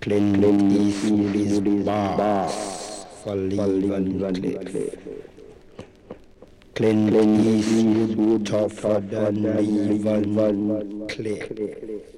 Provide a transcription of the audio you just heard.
Clint Eastwood's bars falling Van Cleef. Clint Eastwood tougher than Lee Van Cleef.